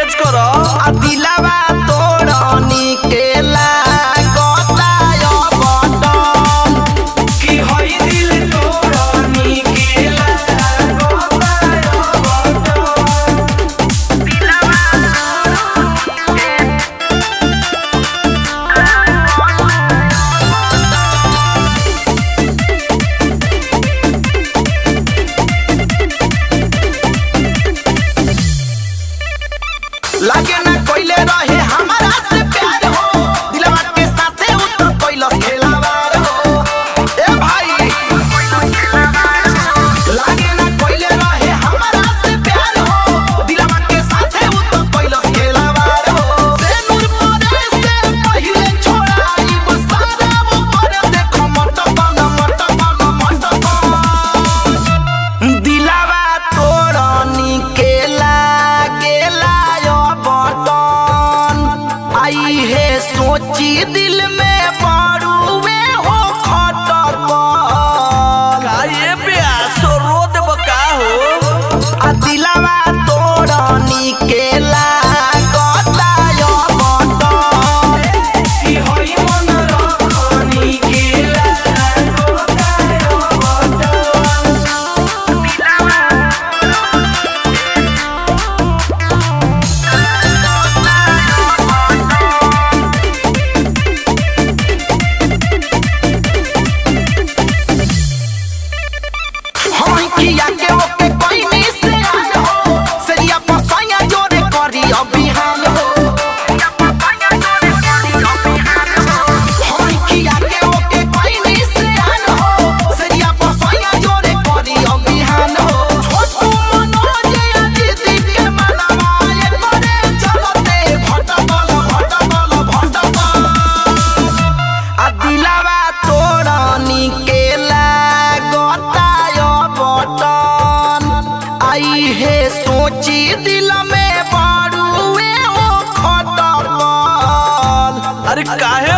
तेज करो। दिलवा तोड़नी के लागतायो बटन कि होई दिल तोड़नी के लागतायो बटन। लागे ना कोइले रहे हमारा से प्यार हो, दिलवा के साथे उ तो कोइलस खेलावार हो। ए भाई लागे ना कोइले रहे हमारा से प्यार हो, दिलवा के साथे उ तो कोइलस खेलावार हो। से नूर परे से पहिले छोड़ाई बसारा वो पर देखो मटपन दिलवा तोड़नी के लागेला आई है सोची दिल में पड़ुए हो खटक का ये प्यासो रो देब का हो। दिलवा तोड़नी के लागतायो बटन कि होई मन रखनी के लागतायो बटन। हम किया के ओके कोई नहीं से आन हो, सरिया पसैया जोरे करी अभिहान हो। हम किया के ओके कोई नहीं से आन हो, सरिया पसैया जोरे करी अभिहान हो। छोटू मनोज दीदी के मनवा एक बड़े चलते भटकल दिलवा तोड़नी के लागतायो बटन आई है सोची दिल में बड़ुए हो खटकल। अरे काहे